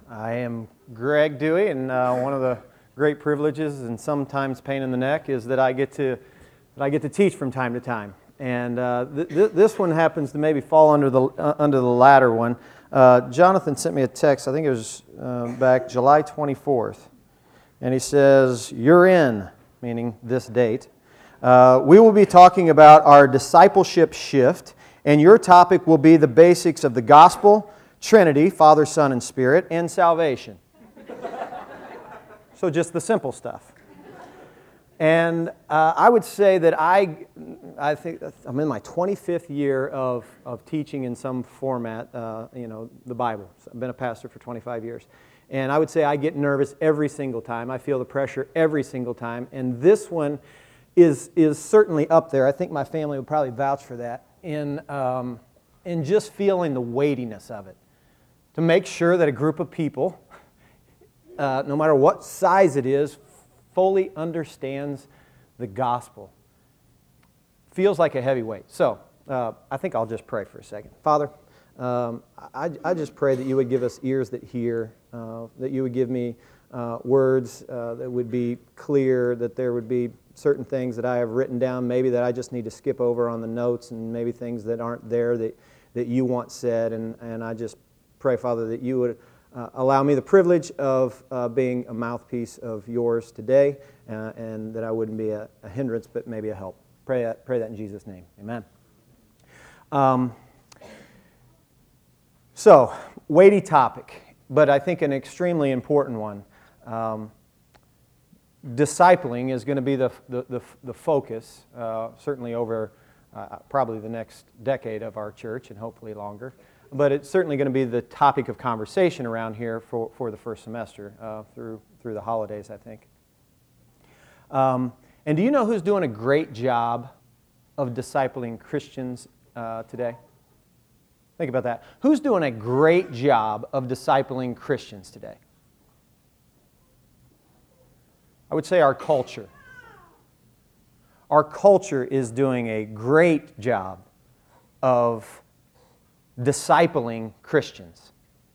I am Greg Dewey, and one of the great privileges and sometimes pain in the neck is that I get to teach from time to time. And this one happens to maybe fall under the latter one. Jonathan sent me a text. I think it was back July 24th, and he says, "You're in," meaning this date. We will be talking about our discipleship shift, and your topic will be the basics of the gospel, Trinity, Father, Son, and Spirit, and salvation. So just the simple stuff. And I would say that I think I'm in my 25th year of teaching in some format, the Bible. So I've been a pastor for 25 years. And I would say I get nervous every single time. I feel the pressure every single time. And this one is certainly up there. I think my family would probably vouch for that in just feeling the weightiness of it. To make sure that a group of people, no matter what size it is, fully understands the gospel. Feels like a heavy weight. So, I think I'll just pray for a second. Father, I just pray that you would give us ears that hear, that you would give me words that would be clear, that there would be certain things that I have written down, maybe that I just need to skip over on the notes, and maybe things that aren't there that you want said, and I just pray, Father, that you would allow me the privilege of being a mouthpiece of yours today, and that I wouldn't be a hindrance, but maybe a help. Pray that in Jesus' name. Amen. So, weighty topic, but I think an extremely important one. Discipling is going to be the focus, certainly over probably the next decade of our church, and hopefully longer. But it's certainly going to be the topic of conversation around here for the first semester through the holidays, I think. And do you know who's doing a great job of discipling Christians today? Think about that. Who's doing a great job of discipling Christians today? I would say our culture. Our culture is doing a great job of discipling Christians.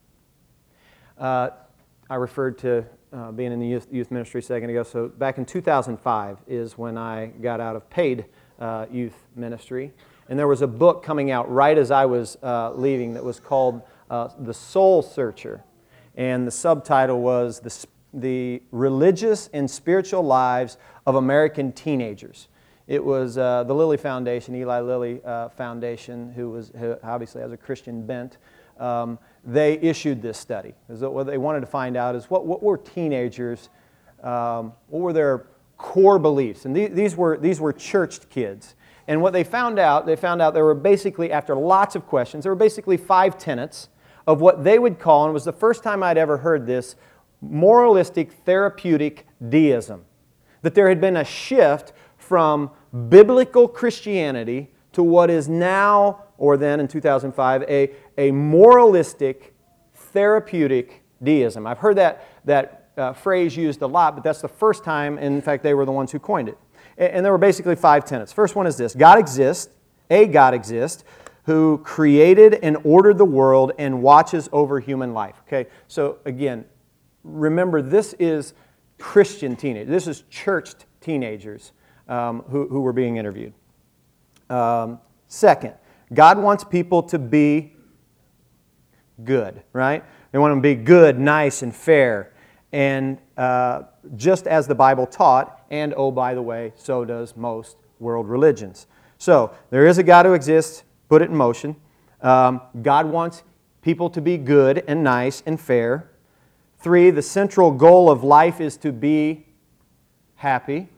I referred to being in the youth ministry a second ago. So back in 2005 is when I got out of paid youth ministry. And there was a book coming out right as I was leaving that was called The Soul Searcher. And the subtitle was The Religious and Spiritual Lives of American Teenagers. It was the Lilly Foundation, Eli Lilly Foundation, who obviously has a Christian bent. They issued this study. What they wanted to find out is what were teenagers, what were their core beliefs? And these were churched kids. And what they found out there were basically, after lots of questions, there were basically 5 tenets of what they would call, and it was the first time I'd ever heard this, moralistic therapeutic deism. That there had been a shift from biblical Christianity to what is now, or then in 2005, a moralistic therapeutic deism. I've heard that phrase used a lot, but that's the first time, and in fact, they were the ones who coined it. And there were basically 5 tenets. First one is this: God exists, a God exists, who created and ordered the world and watches over human life. Okay, so again, remember, this is Christian teenagers. This is churched teenagers who were being interviewed. Second, God wants people to be good, right? They want them to be good, nice, and fair. And just as the Bible taught, and oh, by the way, so does most world religions. So, there is a God who exists, put it in motion. God wants people to be good and nice and fair. 3, the central goal of life is to be happy.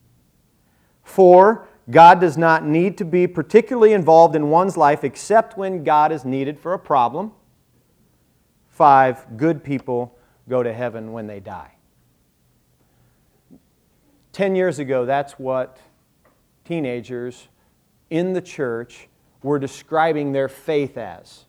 4, God does not need to be particularly involved in one's life except when God is needed for a problem. 5, good people go to heaven when they die. 10 years ago, that's what teenagers in the church were describing their faith as.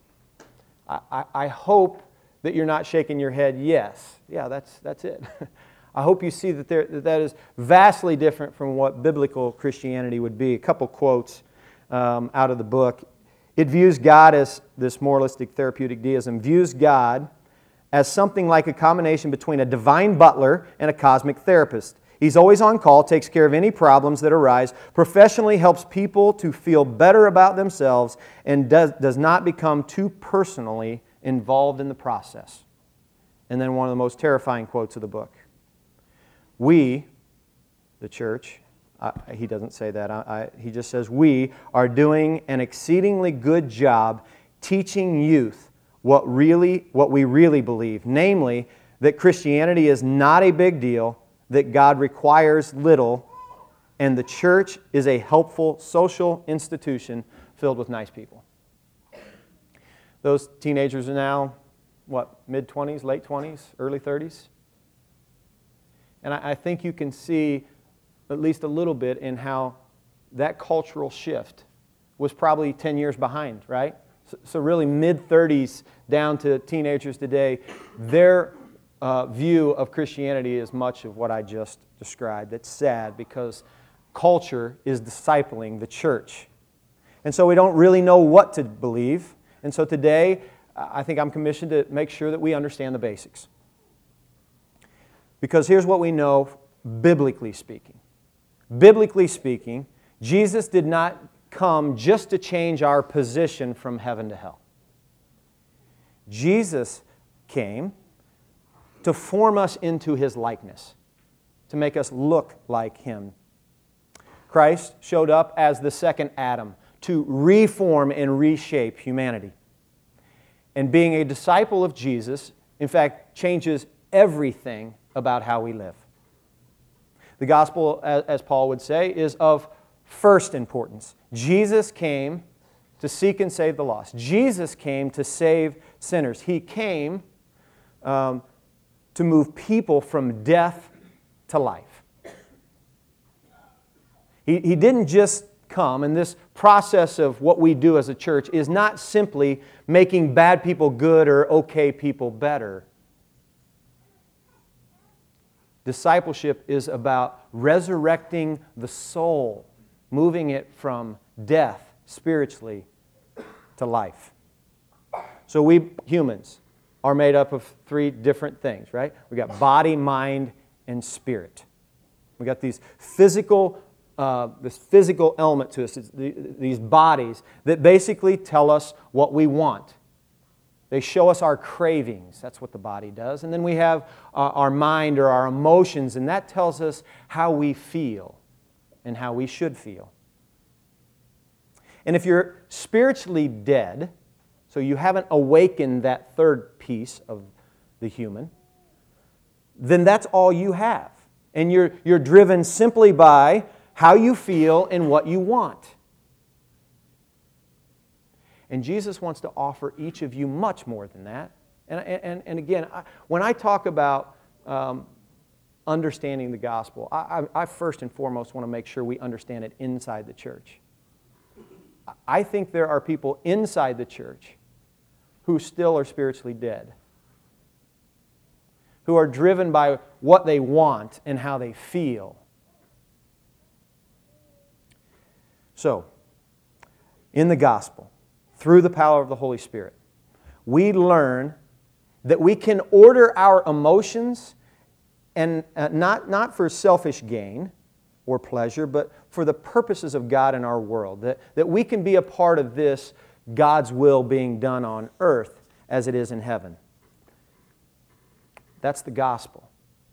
I hope that you're not shaking your head, yes. Yeah, that's it. I hope you see that that is vastly different from what biblical Christianity would be. A couple quotes out of the book. It views God as, this moralistic therapeutic deism, views God as something like a combination between a divine butler and a cosmic therapist. He's always on call, takes care of any problems that arise, professionally helps people to feel better about themselves, and does not become too personally involved in the process. And then one of the most terrifying quotes of the book. We, the church, he doesn't say that, he just says, we are doing an exceedingly good job teaching youth what we really believe, namely that Christianity is not a big deal, that God requires little, and the church is a helpful social institution filled with nice people. Those teenagers are now, mid-20s, late 20s, early 30s? And I think you can see at least a little bit in how that cultural shift was probably 10 years behind, right? So really mid-30s down to teenagers today, their view of Christianity is much of what I just described. It's sad because culture is discipling the church. And so we don't really know what to believe. And so today, I think I'm commissioned to make sure that we understand the basics. Because here's what we know, biblically speaking. Biblically speaking, Jesus did not come just to change our position from heaven to hell. Jesus came to form us into His likeness, to make us look like Him. Christ showed up as the second Adam to reform and reshape humanity. And being a disciple of Jesus, in fact, changes everything about how we live. The gospel, as Paul would say, is of first importance. Jesus came to seek and save the lost. Jesus came to save sinners. He came to move people from death to life. He didn't just come, and this process of what we do as a church is not simply making bad people good or okay people better. Discipleship is about resurrecting the soul, moving it from death spiritually to life. So we humans are made up of three different things, right? We got body, mind, and spirit. We got these physical, this physical element to us, these bodies that basically tell us what we want. They show us our cravings. That's what the body does. And then we have our mind or our emotions, and that tells us how we feel and how we should feel. And if you're spiritually dead, so you haven't awakened that third piece of the human, then that's all you have. And you're driven simply by how you feel and what you want. And Jesus wants to offer each of you much more than that. And again, when I talk about understanding the gospel, I first and foremost want to make sure we understand it inside the church. I think there are people inside the church who still are spiritually dead, who are driven by what they want and how they feel. So, in the gospel, through the power of the Holy Spirit, we learn that we can order our emotions, and not for selfish gain or pleasure, but for the purposes of God in our world. That we can be a part of this God's will being done on earth as it is in heaven. That's the gospel.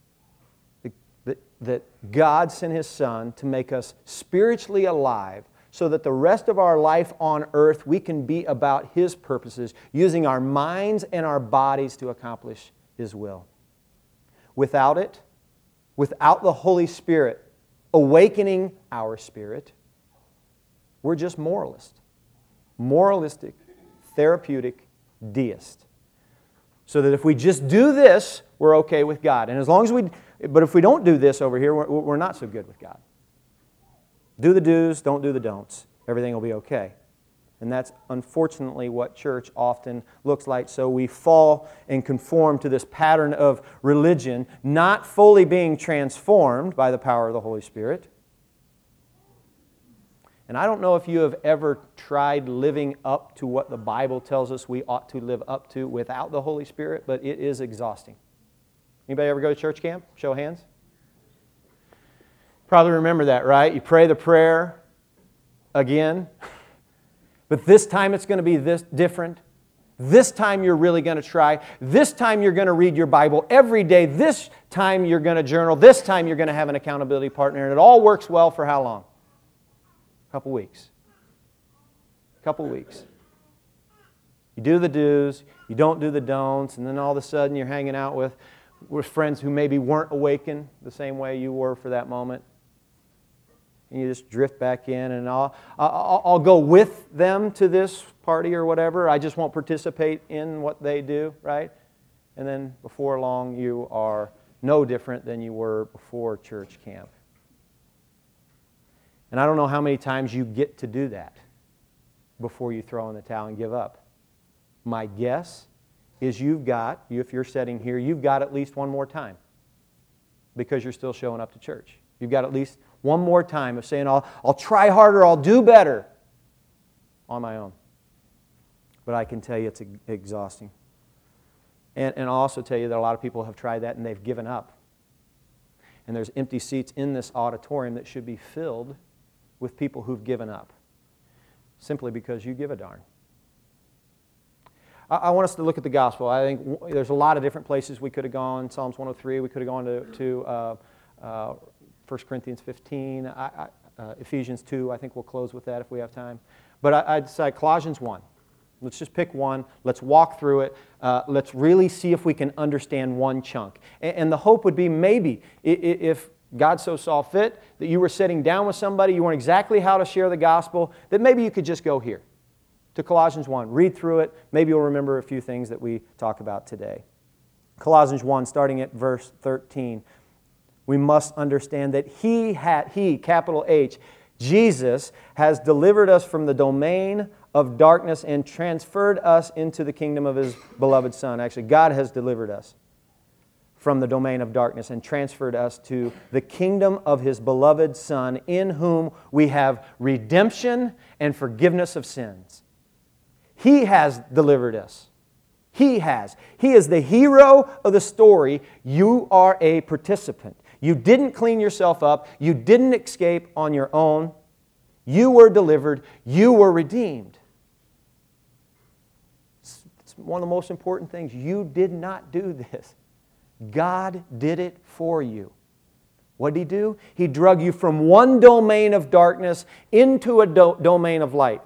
That God sent His Son to make us spiritually alive so that the rest of our life on earth we can be about His purposes, using our minds and our bodies to accomplish His will. Without it, without the Holy Spirit awakening our spirit, we're just moralists. Moralistic, therapeutic deist. So that if we just do this, we're okay with God. And as long as but if we don't do this over here, we're not so good with God. Do the do's, don't do the don'ts. Everything will be okay. And that's unfortunately what church often looks like. So we fall and conform to this pattern of religion, not fully being transformed by the power of the Holy Spirit. And I don't know if you have ever tried living up to what the Bible tells us we ought to live up to without the Holy Spirit, but it is exhausting. Anybody ever go to church camp? Show of hands. Probably remember that, right? You pray the prayer again, but this time it's going to be this different. This time you're really going to try. This time you're going to read your Bible every day. This time you're going to journal. This time you're going to have an accountability partner. And it all works well for how long? A couple weeks. A couple weeks. You do the do's, you don't do the don'ts, and then all of a sudden you're hanging out with friends who maybe weren't awakened the same way you were for that moment. And you just drift back in, and I'll go with them to this party or whatever. I just won't participate in what they do, right? And then before long, you are no different than you were before church camp. And I don't know how many times you get to do that before you throw in the towel and give up. My guess is if you're sitting here, you've got at least one more time because you're still showing up to church. You've got at least one more time of saying, I'll try harder, I'll do better on my own. But I can tell you it's exhausting. And I'll also tell you that a lot of people have tried that and they've given up. And there's empty seats in this auditorium that should be filled with people who've given up simply because you give a darn. I want us to look at the gospel. I think there's a lot of different places we could have gone. Psalms 103, we could have gone to 1 Corinthians 15, Ephesians 2. I think we'll close with that if we have time. But I decided Colossians 1. Let's just pick one. Let's walk through it. Let's really see if we can understand one chunk. And the hope would be maybe if God so saw fit that you were sitting down with somebody, you weren't exactly how to share the gospel, that maybe you could just go here to Colossians 1. Read through it. Maybe you'll remember a few things that we talk about today. Colossians 1, starting at verse 13. We must understand that He, capital H, Jesus, has delivered us from the domain of darkness and transferred us into the kingdom of His beloved Son. Actually, God has delivered us from the domain of darkness and transferred us to the kingdom of His beloved Son, in whom we have redemption and forgiveness of sins. He has delivered us. He has. He is the hero of the story. You are a participant. You didn't clean yourself up. You didn't escape on your own. You were delivered. You were redeemed. It's one of the most important things. You did not do this. God did it for you. What did He do? He drug you from one domain of darkness into a domain of light.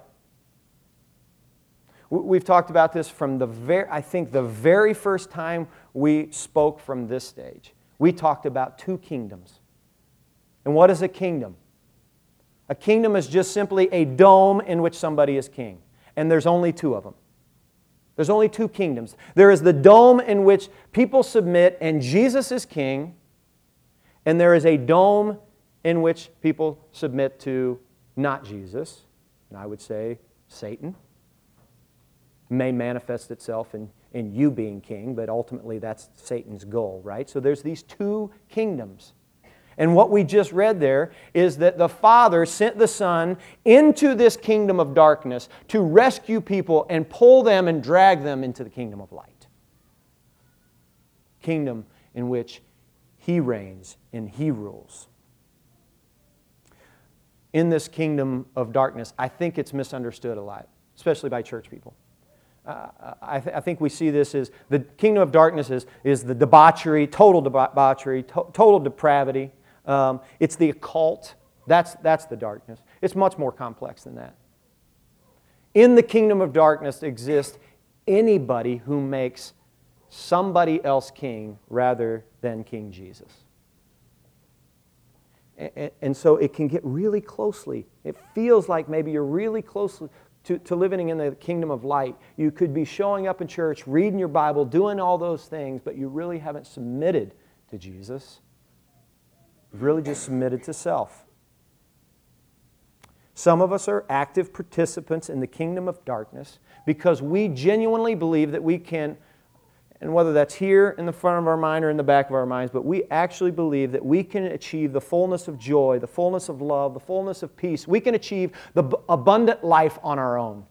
We've talked about this from the very first time we spoke from this stage. We talked about two kingdoms. And what is a kingdom? A kingdom is just simply a dome in which somebody is king. And there's only two of them. There's only two kingdoms. There is the dome in which people submit and Jesus is king. And there is a dome in which people submit to not Jesus, and I would say Satan. May manifest itself in you being king, but ultimately that's Satan's goal, right? So there's these two kingdoms. And what we just read there is that the Father sent the Son into this kingdom of darkness to rescue people and pull them and drag them into the kingdom of light. Kingdom in which He reigns and He rules. In this kingdom of darkness, I think it's misunderstood a lot, especially by church people. I think we see this as the kingdom of darkness is the debauchery, total debauchery, total depravity. It's the occult. That's the darkness. It's much more complex than that. In the kingdom of darkness exists anybody who makes somebody else king rather than King Jesus. And so it can get really closely. It feels like maybe you're really close to living in the kingdom of light. You could be showing up in church, reading your Bible, doing all those things, but you really haven't submitted to Jesus. You've really just submitted to self. Some of us are active participants in the kingdom of darkness because we genuinely believe that we can, and whether that's here in the front of our mind or in the back of our minds, but we actually believe that we can achieve the fullness of joy, the fullness of love, the fullness of peace. We can achieve the abundant life on our own.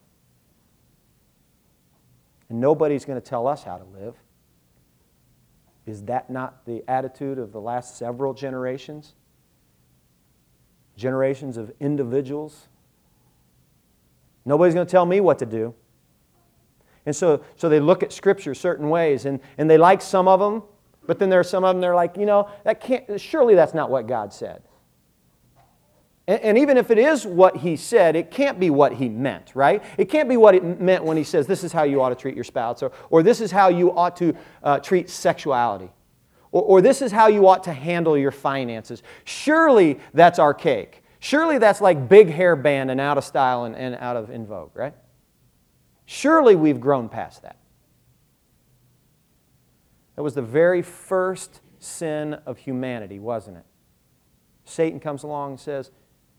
And nobody's going to tell us how to live. Is that not the attitude of the last several generations? Generations of individuals? Nobody's going to tell me what to do. And so they look at Scripture certain ways, and they like some of them, but then there are some of them they're like, surely that's not what God said. And even if it is what He said, it can't be what He meant, right? It can't be what it meant when He says, this is how you ought to treat your spouse, or this is how you ought to treat sexuality, or this is how you ought to handle your finances. Surely that's archaic. Surely that's like big hair band and out of style and out of in vogue, right? Surely we've grown past that. That was the very first sin of humanity, wasn't it? Satan comes along and says,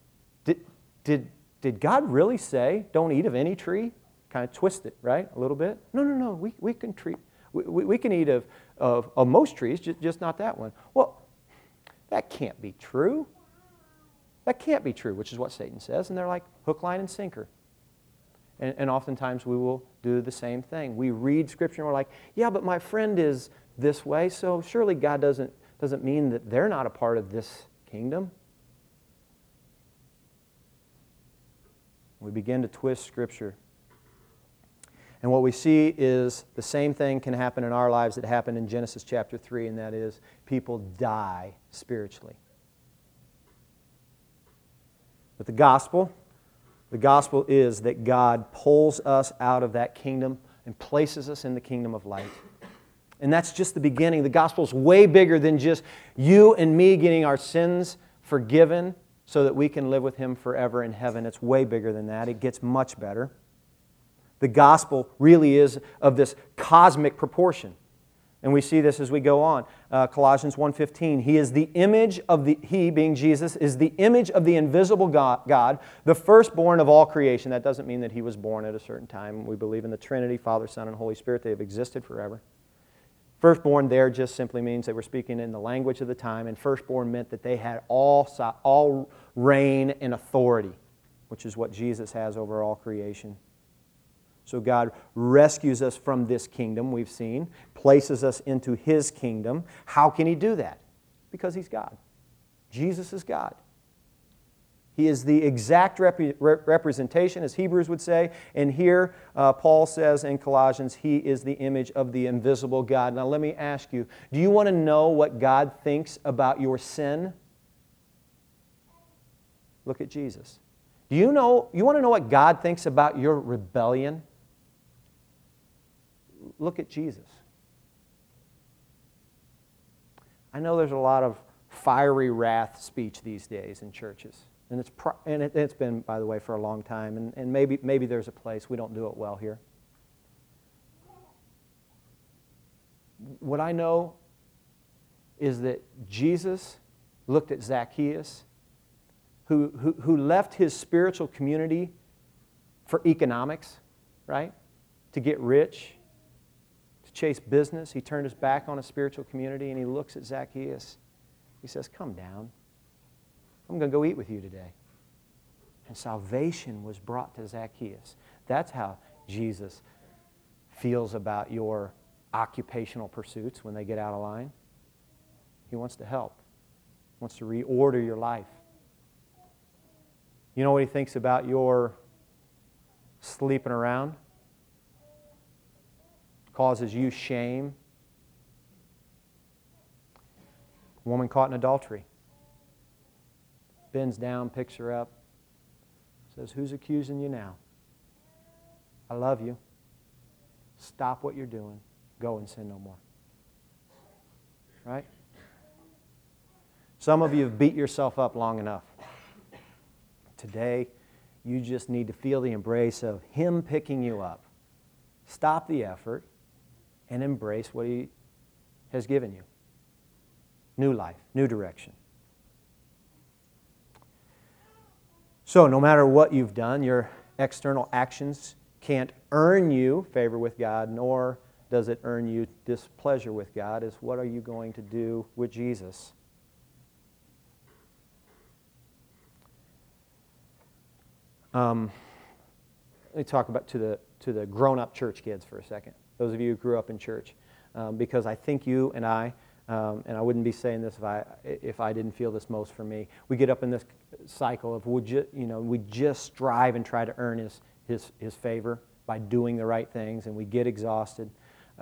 Did God really say, don't eat of any tree? Kind of twist it, right? A little bit. No. We can eat of most trees, just not that one. Well, that can't be true. That can't be true, which is what Satan says. And they're like hook, line, and sinker. And oftentimes we will do the same thing. We read Scripture and we're like, yeah, but my friend is this way, so surely God doesn't mean that they're not a part of this kingdom. We begin to twist Scripture. And what we see is the same thing can happen in our lives that happened in Genesis chapter 3, and that is people die spiritually. But the gospel is that God pulls us out of that kingdom and places us in the kingdom of light. And that's just the beginning. The gospel is way bigger than just you and me getting our sins forgiven so that we can live with Him forever in heaven. It's way bigger than that. It gets much better. The gospel really is of this cosmic proportion. And we see this as we go on. Colossians 1:15, He, being Jesus, is the image of the invisible God, the firstborn of all creation. That doesn't mean that He was born at a certain time. We believe in the Trinity, Father, Son, and Holy Spirit. They have existed forever. Firstborn there just simply means they were speaking in the language of the time, and firstborn meant that they had all reign and authority, which is what Jesus has over all creation. So God rescues us from this kingdom, we've seen, places us into His kingdom. How can He do that? Because He's God. Jesus is God. He is the exact representation, as Hebrews would say. And here, Paul says in Colossians, He is the image of the invisible God. Now let me ask you, do you want to know what God thinks about your sin? Look at Jesus. You want to know what God thinks about your rebellion? Look at Jesus. I know there's a lot of fiery wrath speech these days in churches. And it's been, by the way, for a long time. And maybe there's a place. We don't do it well here. What I know is that Jesus looked at Zacchaeus, who left his spiritual community for economics, right? To get rich, to chase business. He turned his back on a spiritual community and he looks at Zacchaeus. He says, come down. I'm going to go eat with you today. And salvation was brought to Zacchaeus. That's how Jesus feels about your occupational pursuits when they get out of line. He wants to help. He wants to reorder your life. You know what He thinks about your sleeping around? Causes you shame. A woman caught in adultery. Bends down, picks her up, says, who's accusing you now? I love you. Stop what you're doing. Go and sin no more. Right? Some of you have beat yourself up long enough. Today, you just need to feel the embrace of Him picking you up. Stop the effort and embrace what He has given you. New life, new direction. So no matter what you've done, your external actions can't earn you favor with God, nor does it earn you displeasure with God, is what are you going to do with Jesus? Let me talk about to the grown-up church kids for a second. Those of you who grew up in church, because I think you and I wouldn't be saying this if I didn't feel this most for me. We get up in this cycle of we just strive and try to earn His favor by doing the right things, and we get exhausted.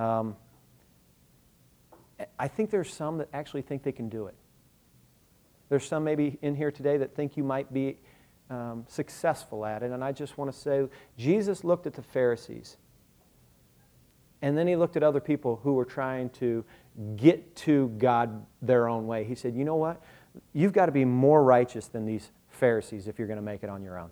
I think there's some that actually think they can do it. There's some maybe in here today that think you might be successful at it, and I just want to say, Jesus looked at the Pharisees, and then He looked at other people who were trying to get to God their own way. He said, you know what? You've got to be more righteous than these Pharisees if you're going to make it on your own.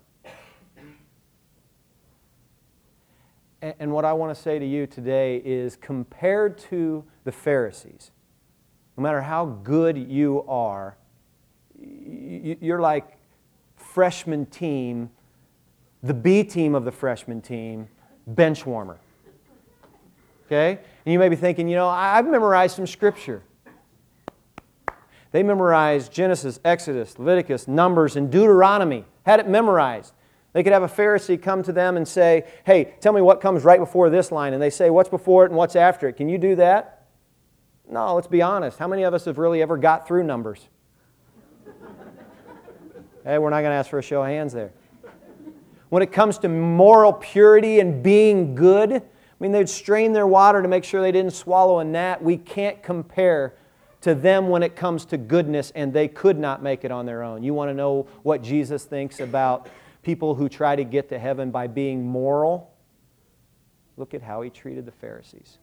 And what I want to say to you today is, compared to the Pharisees, no matter how good you are, you're like freshman team, the B team of the freshman team, bench warmer. Okay? And you may be thinking, I've memorized some Scripture. They memorized Genesis, Exodus, Leviticus, Numbers, and Deuteronomy. Had it memorized. They could have a Pharisee come to them and say, hey, tell me what comes right before this line. And they say, what's before it and what's after it? Can you do that? No, let's be honest. How many of us have really ever got through Numbers? Hey, we're not going to ask for a show of hands there. When it comes to moral purity and being good, they'd strain their water to make sure they didn't swallow a gnat. We can't compare to them when it comes to goodness, and they could not make it on their own. You want to know what Jesus thinks about people who try to get to heaven by being moral? Look at how He treated the Pharisees.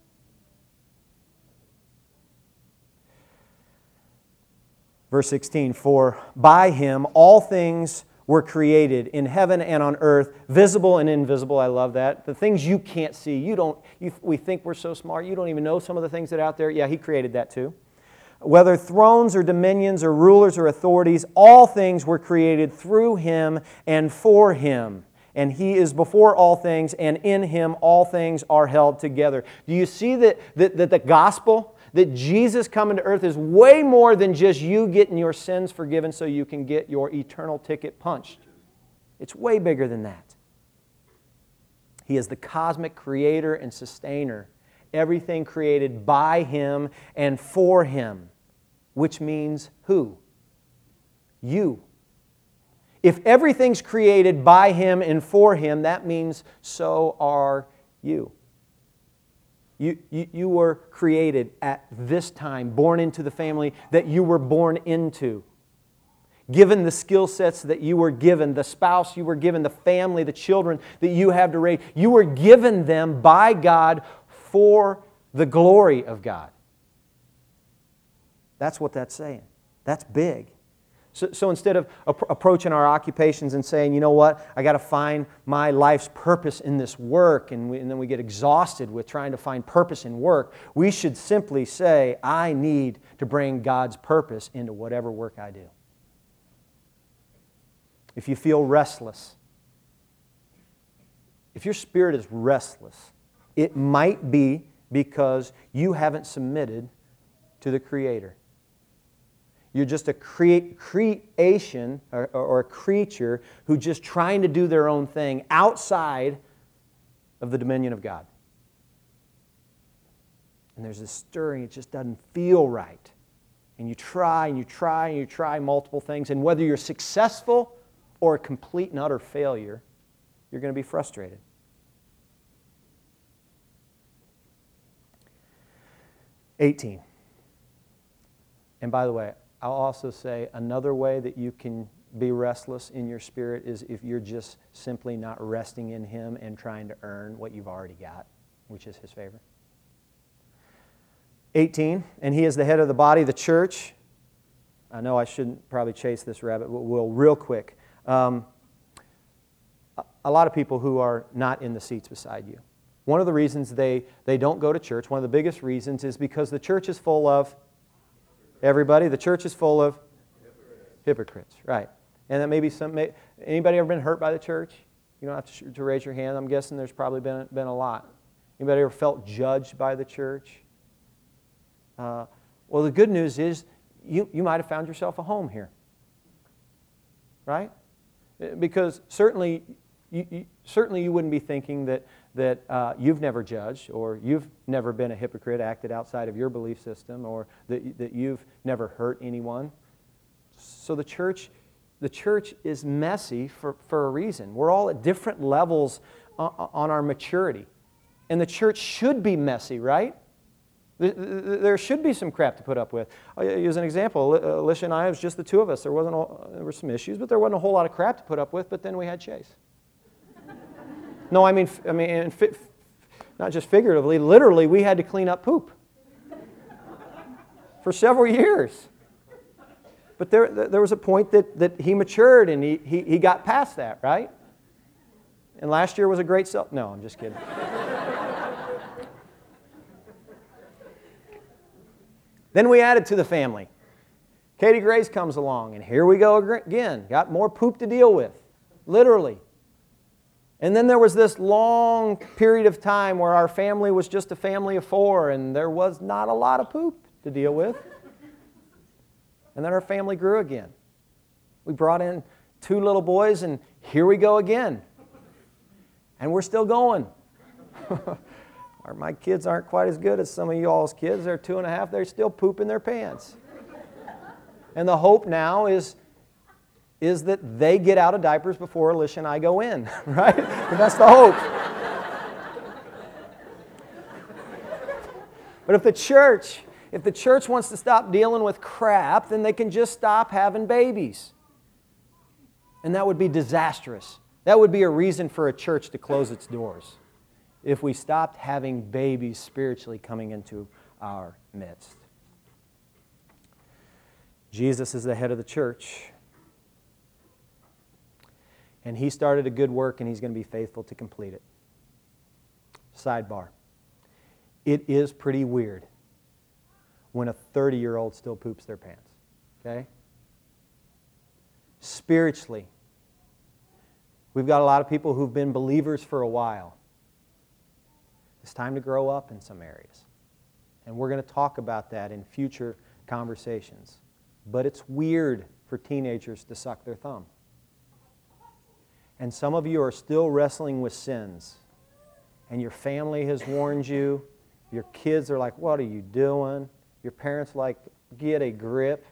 Verse 16, for by Him all things were created in heaven and on earth, visible and invisible. I love that. The things you can't see. We think we're so smart. You don't even know some of the things that are out there. Yeah, He created that too. Whether thrones or dominions or rulers or authorities, all things were created through Him and for Him. And He is before all things, and in Him all things are held together. Do you see that the gospel, that Jesus coming to earth, is way more than just you getting your sins forgiven so you can get your eternal ticket punched? It's way bigger than that. He is the cosmic creator and sustainer. Everything created by Him and for Him. Which means who? You. If everything's created by Him and for Him, that means so are you. You were created at this time, born into the family that you were born into. Given the skill sets that you were given, the spouse you were given, the family, the children that you have to raise, you were given them by God for the glory of God. That's what that's saying. That's big. So instead of approaching our occupations and saying, you know what, I got to find my life's purpose in this work, and then we get exhausted with trying to find purpose in work, we should simply say, I need to bring God's purpose into whatever work I do. If you feel restless, if your spirit is restless, it might be because you haven't submitted to the Creator. You're just a creation or a creature who's just trying to do their own thing outside of the dominion of God. And there's this stirring, it just doesn't feel right. And you try and you try and you try multiple things, and whether you're successful or a complete and utter failure, you're going to be frustrated. (18) And by the way, I'll also say another way that you can be restless in your spirit is if you're just simply not resting in Him and trying to earn what you've already got, which is His favor. 18, and He is the head of the body, the church. I know I shouldn't probably chase this rabbit, but we'll real quick. A lot of people who are not in the seats beside you. One of the reasons they don't go to church, one of the biggest reasons, is because the church is full of everybody. The church is full of hypocrites, right? And that maybe anybody ever been hurt by the church? You don't have to raise your hand. I'm guessing there's probably been a lot. Anybody ever felt judged by the church? Well, the good news is you might have found yourself a home here. Right? Because certainly you wouldn't be thinking that you've never judged, or you've never been a hypocrite, acted outside of your belief system, or that you've never hurt anyone. So the church is messy for a reason. We're all at different levels on our maturity. And the church should be messy, right? There should be some crap to put up with. I'll use an example. Alicia and I, it was just the two of us. There were some issues, but there wasn't a whole lot of crap to put up with, but then we had Chase. No, I mean, not just figuratively, literally, we had to clean up poop for several years. But there was a point that he matured and he got past that, right? And last year was a great No, I'm just kidding. Then we added to the family. Katie Grace comes along, and here we go again. Got more poop to deal with, literally. And then there was this long period of time where our family was just a family of 4, and there was not a lot of poop to deal with. And then our family grew again. We brought in 2 little boys, and here we go again. And we're still going. My kids aren't quite as good as some of y'all's kids. They're 2.5. They're still pooping their pants. And the hope now is that they get out of diapers before Alicia and I go in, right? And that's the hope. But if the church wants to stop dealing with crap, then they can just stop having babies. And that would be disastrous. That would be a reason for a church to close its doors, if we stopped having babies spiritually coming into our midst. Jesus is the head of the church. And He started a good work, and He's going to be faithful to complete it. Sidebar. It is pretty weird when a 30-year-old still poops their pants. Okay? Spiritually, we've got a lot of people who've been believers for a while. It's time to grow up in some areas. And we're going to talk about that in future conversations. But it's weird for teenagers to suck their thumb. And some of you are still wrestling with sins. And your family has warned you. Your kids are like, what are you doing? Your parents are like, get a grip.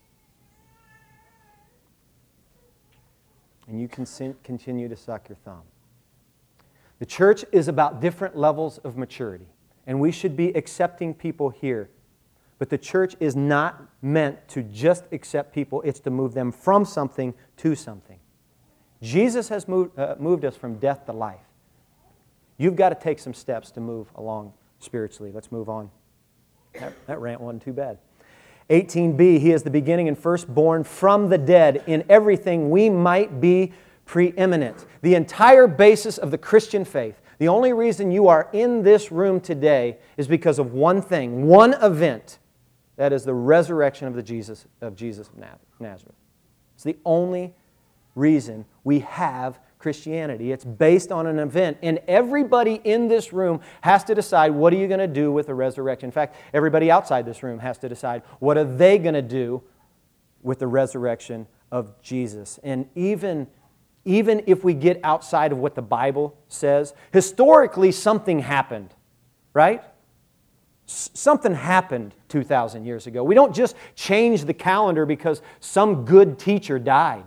And you can continue to suck your thumb. The church is about different levels of maturity, and we should be accepting people here. But the church is not meant to just accept people. It's to move them from something to something. Jesus has moved us from death to life. You've got to take some steps to move along spiritually. Let's move on. That rant wasn't too bad. 18b, He is the beginning and firstborn from the dead. In everything we might be preeminent. The entire basis of the Christian faith, the only reason you are in this room today is because of one thing, one event. That is the resurrection of Jesus of Nazareth. It's the only reason we have Christianity. It's based on an event. And everybody in this room has to decide, what are you going to do with the resurrection? In fact, everybody outside this room has to decide, what are they going to do with the resurrection of Jesus? And even if we get outside of what the Bible says, historically something happened, right? Something happened 2,000 years ago. We don't just change the calendar because some good teacher died.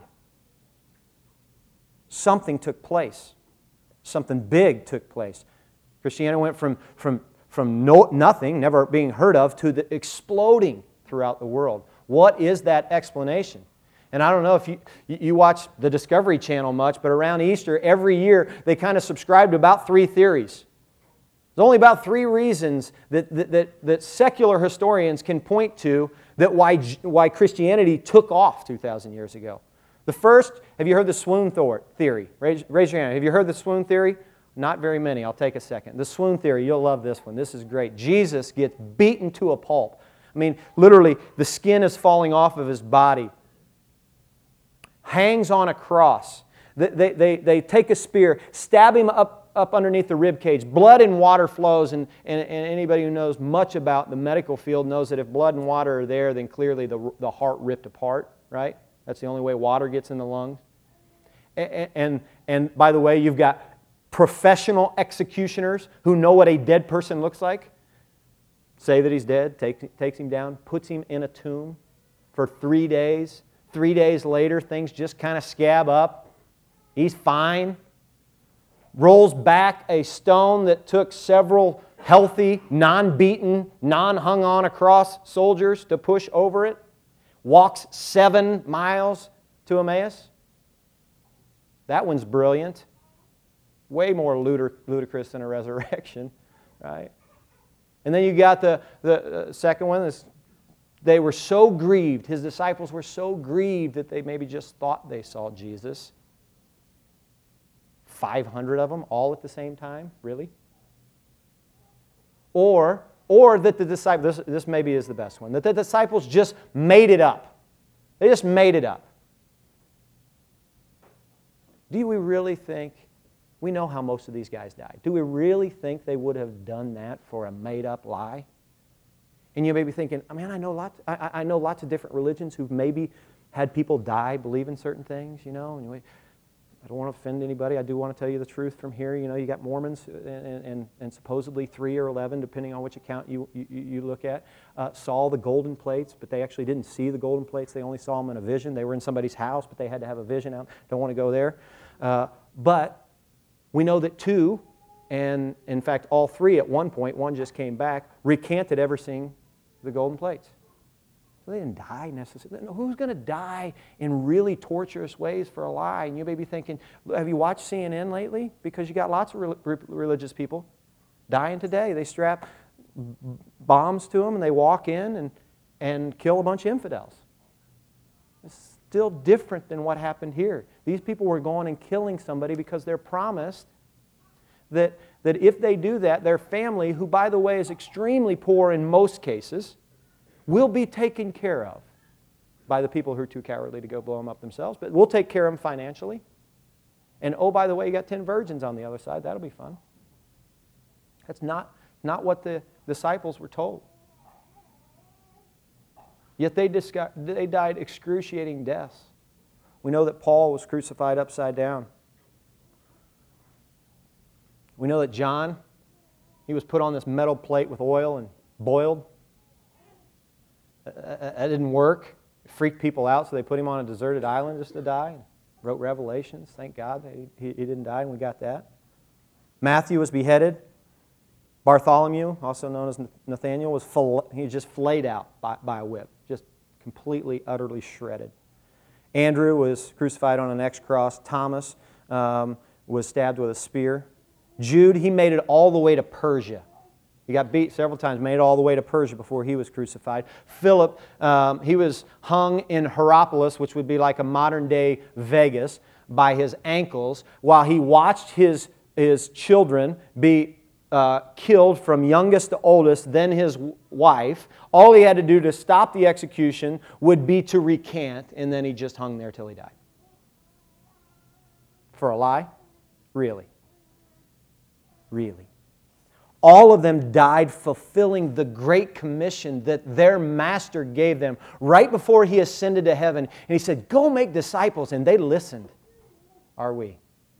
Something took place. Something big took place. Christianity went from nothing, never being heard of, to the exploding throughout the world. What is that explanation? And I don't know if you watch the Discovery Channel much, but around Easter, every year, they kind of subscribe to about 3 theories. There's only about 3 reasons that secular historians can point to that why Christianity took off 2,000 years ago. The first, have you heard the swoon theory? Raise your hand. Have you heard the swoon theory? Not very many. I'll take a second. The swoon theory, you'll love this one. This is great. Jesus gets beaten to a pulp. I mean, literally, the skin is falling off of His body. Hangs on a cross. They take a spear, stab Him up up underneath the rib cage. Blood and water flows, and anybody who knows much about the medical field knows that if blood and water are there, then clearly the heart ripped apart, right? That's the only way water gets in the lungs. And by the way, you've got professional executioners who know what a dead person looks like. Say that he's dead, takes him down, puts him in a tomb for 3 days. 3 days later, things just kind of scab up. He's fine. Rolls back a stone that took several healthy, non-beaten, non-hung on across soldiers to push over it. Walks 7 miles to Emmaus. That one's brilliant. Way more ludicrous than a resurrection, right? And then you got the second one. They were so grieved. His disciples were so grieved that they maybe just thought they saw Jesus. 500 of them all at the same time? Really? Or that the disciples, this maybe is the best one, that the disciples just made it up. They just made it up. Do we really think, we know how most of these guys died. Do we really think they would have done that for a made-up lie? And you may be thinking, man, I know lots of different religions who've maybe had people die believing certain things, you know. And I don't want to offend anybody. I do want to tell you the truth from here. You know, you got Mormons and supposedly 3 or 11, depending on which account you look at, saw the golden plates, but they actually didn't see the golden plates. They only saw them in a vision. They were in somebody's house, but they had to have a vision out. Don't want to go there. But we know that 2, and in fact all 3 at one point, one just came back, recanted ever seeing the golden plates. So they didn't die necessarily. Who's going to die in really torturous ways for a lie? And you may be thinking, have you watched CNN lately? Because you got lots of religious people dying today. They strap bombs to them and they walk in and kill a bunch of infidels. It's still different than what happened here. These people were going and killing somebody because they're promised that if they do that, their family, who by the way is extremely poor in most cases, will be taken care of by the people who are too cowardly to go blow them up themselves. But we'll take care of them financially. And oh, by the way, you got 10 virgins on the other side. That'll be fun. That's not what the disciples were told. Yet they died excruciating deaths. We know that Paul was crucified upside down. We know that John, he was put on this metal plate with oil and boiled. That didn't work. It freaked people out, so they put him on a deserted island just to die. Wrote Revelations. Thank God that he didn't die, and we got that. Matthew was beheaded. Bartholomew, also known as Nathaniel, was just flayed out by a whip. Just completely, utterly shredded. Andrew was crucified on an X-cross. Thomas was stabbed with a spear. Jude, he made it all the way to Persia. He got beat several times, made it all the way to Persia before he was crucified. Philip, he was hung in Hierapolis, which would be like a modern-day Vegas, by his ankles, while he watched his children be killed from youngest to oldest, then his wife. All he had to do to stop the execution would be to recant, and then he just hung there till he died. For a lie? Really? Really? All of them died fulfilling the great commission that their master gave them right before he ascended to heaven. And he said, go make disciples, and they listened. Are we?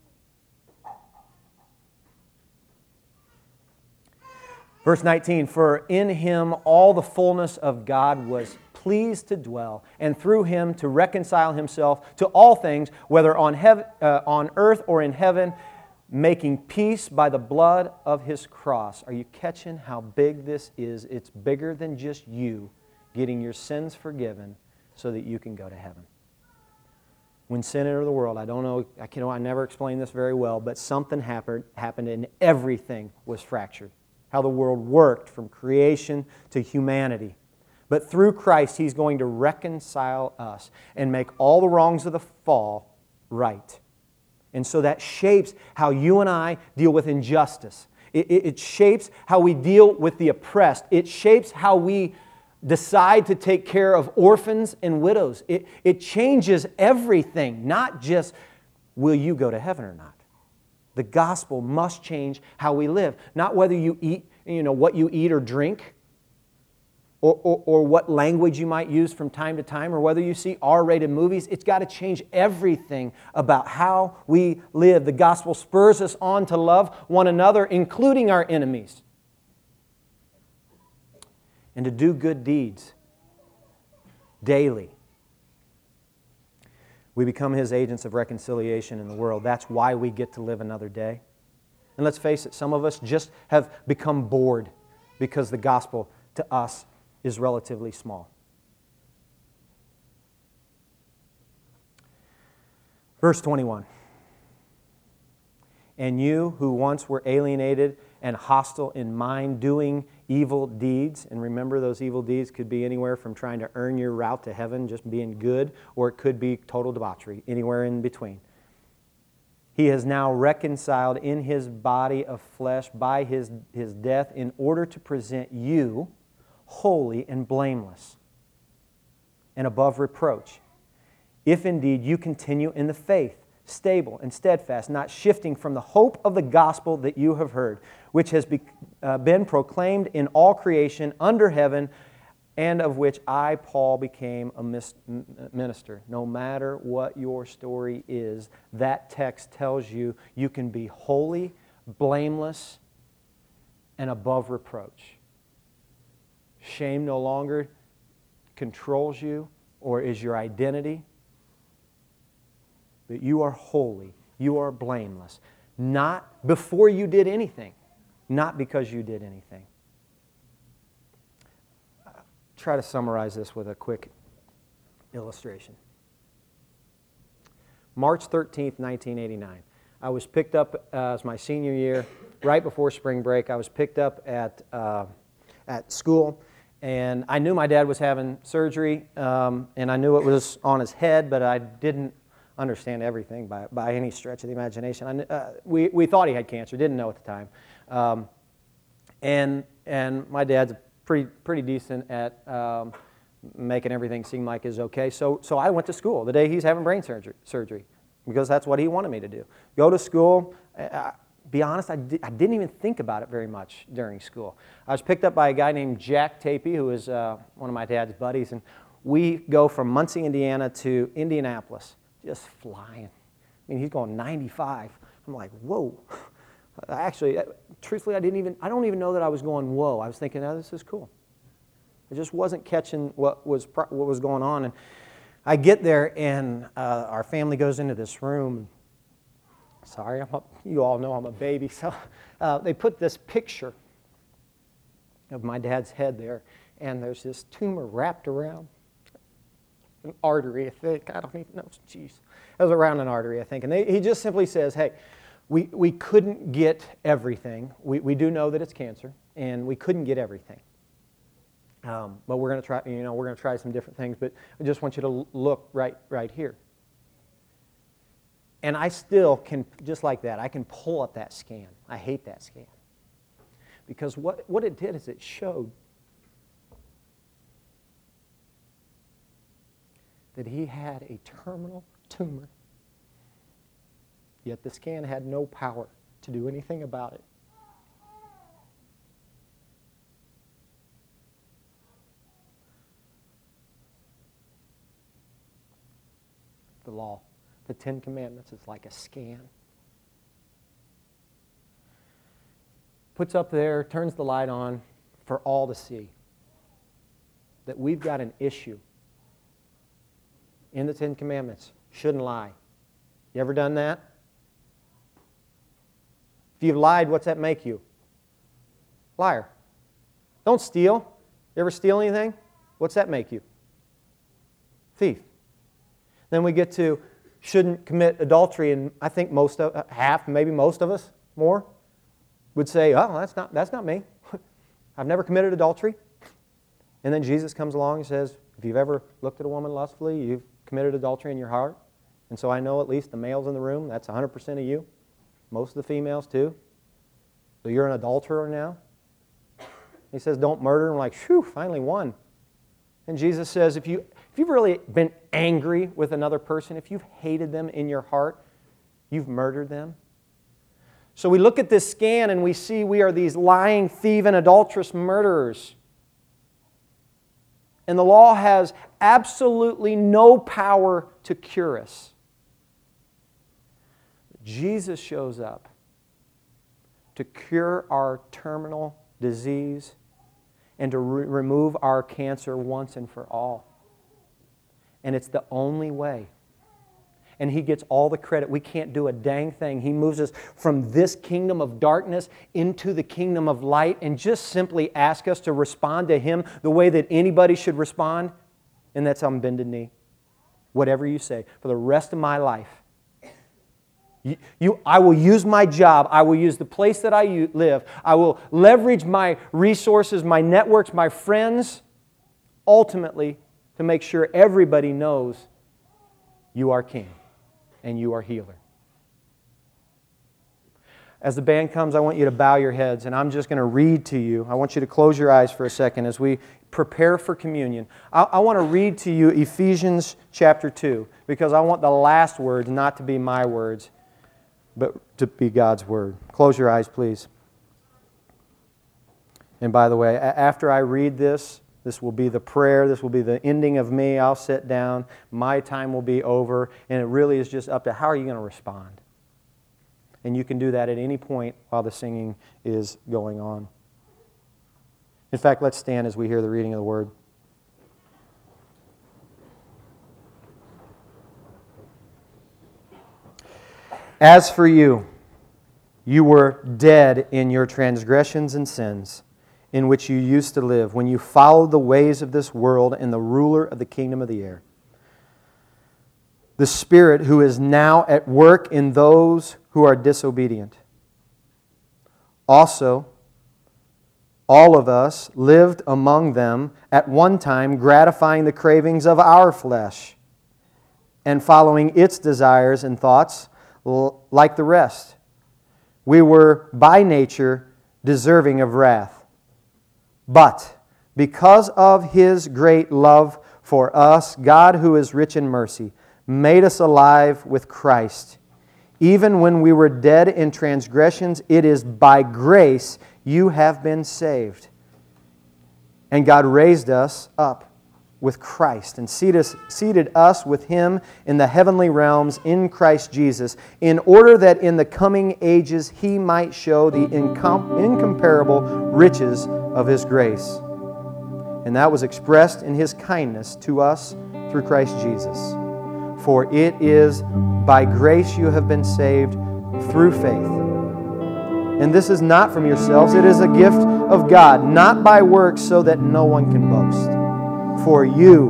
Verse 19, for in Him all the fullness of God was pleased to dwell, and through Him to reconcile Himself to all things, whether on earth or in heaven, making peace by the blood of His cross. Are you catching how big this is? It's bigger than just you getting your sins forgiven so that you can go to heaven. When sin entered the world, I never explained this very well, but something happened and everything was fractured. How the world worked from creation to humanity. But through Christ, He's going to reconcile us and make all the wrongs of the fall right. And so that shapes how you and I deal with injustice. It shapes how we deal with the oppressed. It shapes how we decide to take care of orphans and widows. It changes everything, not just will you go to heaven or not. The gospel must change how we live. Not whether you eat, what you eat or drink, or what language you might use from time to time, or whether you see R-rated movies. It's got to change everything about how we live. The gospel spurs us on to love one another, including our enemies, and to do good deeds daily. We become His agents of reconciliation in the world. That's why we get to live another day. And let's face it, some of us just have become bored because the gospel to us is relatively small. Verse 21. And you who once were alienated and hostile in mind, doing evil deeds, and remember those evil deeds could be anywhere from trying to earn your route to heaven, just being good, or it could be total debauchery, anywhere in between. He has now reconciled in His body of flesh by His death in order to present you holy and blameless and above reproach, if indeed you continue in the faith, stable and steadfast, not shifting from the hope of the gospel that you have heard, which has been proclaimed in all creation under heaven, and of which I, Paul, became a minister. No matter what your story is, that text tells you you can be holy, blameless, and above reproach. Shame no longer controls you or is your identity. But you are holy, you are blameless. Not before you did anything, not because you did anything. Try to summarize this with a quick illustration. March 13th, 1989. I was picked up as my senior year, right before spring break. I was picked up at school. And I knew my dad was having surgery, and I knew it was on his head, but I didn't understand everything by any stretch of the imagination. We thought he had cancer, didn't know at the time. And my dad's pretty decent at making everything seem like it's okay. So I went to school the day he's having brain surgery because that's what he wanted me to do. Go to school. Be honest, I didn't even think about it very much during school. I was picked up by a guy named Jack Tapey, who is one of my dad's buddies, and we go from Muncie, Indiana to Indianapolis, just flying. I mean, he's going 95. I'm like, whoa. Actually, truthfully, I don't even know that I was going whoa. I was thinking, oh, this is cool. I just wasn't catching what was going on. And I get there, and our family goes into this room. Sorry, you all know I'm a baby. So they put this picture of my dad's head there, and there's this tumor wrapped around an artery, I think. I don't even know. Jeez. It was around an artery, I think. And he just simply says, hey, we couldn't get everything. We do know that it's cancer, and we couldn't get everything. But we're going to try. We're going to try some different things. But I just want you to look right here. And I still can, just like that, I can pull up that scan. I hate that scan. Because what it did is it showed that he had a terminal tumor, yet the scan had no power to do anything about it. The law. The Ten Commandments is like a scan. Puts up there, turns the light on for all to see that we've got an issue in the Ten Commandments. Shouldn't lie. You ever done that? If you've lied, what's that make you? Liar. Don't steal. You ever steal anything? What's that make you? Thief. Then we get to shouldn't commit adultery, and I think maybe most of us, more, would say, oh, that's not me. I've never committed adultery. And then Jesus comes along and says, if you've ever looked at a woman lustfully, you've committed adultery in your heart. And so I know at least the males in the room, that's 100% of you. Most of the females too. So you're an adulterer now. He says, don't murder. I'm like, phew, finally one. And Jesus says, if you've really been angry with another person, if you've hated them in your heart, you've murdered them. So we look at this scan and we see we are these lying, thieving, adulterous murderers. And the law has absolutely no power to cure us. Jesus shows up to cure our terminal disease and to remove our cancer once and for all. And it's the only way. And He gets all the credit. We can't do a dang thing. He moves us from this kingdom of darkness into the kingdom of light and just simply asks us to respond to Him the way that anybody should respond, and that's on bended knee. Whatever you say, for the rest of my life. I will use my job. I will use the place that I live. I will leverage my resources, my networks, my friends, ultimately to make sure everybody knows you are King and you are healer. As the band comes, I want you to bow your heads, and I'm just going to read to you. I want you to close your eyes for a second as we prepare for communion. I want to read to you Ephesians chapter 2, because I want the last words not to be my words, but to be God's Word. Close your eyes, please. And by the way, after I read this will be the prayer. This will be the ending of me. I'll sit down. My time will be over. And it really is just up to how are you going to respond? And you can do that at any point while the singing is going on. In fact, let's stand as we hear the reading of the Word. As for you, you were dead in your transgressions and sins, in which you used to live, when you followed the ways of this world and the ruler of the kingdom of the air, the Spirit who is now at work in those who are disobedient. Also, all of us lived among them at one time, gratifying the cravings of our flesh and following its desires and thoughts like the rest. We were by nature deserving of wrath. But because of His great love for us, God, who is rich in mercy, made us alive with Christ. Even when we were dead in transgressions, it is by grace you have been saved. And God raised us up with Christ and seated us with Him in the heavenly realms in Christ Jesus, in order that in the coming ages He might show the incomparable riches of His grace. And that was expressed in His kindness to us through Christ Jesus. For it is by grace you have been saved through faith. And this is not from yourselves, it is a gift of God, not by works, so that no one can boast. For you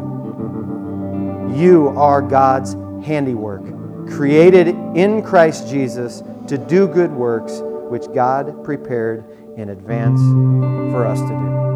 are God's handiwork, created in Christ Jesus to do good works, which God prepared in advance for us to do.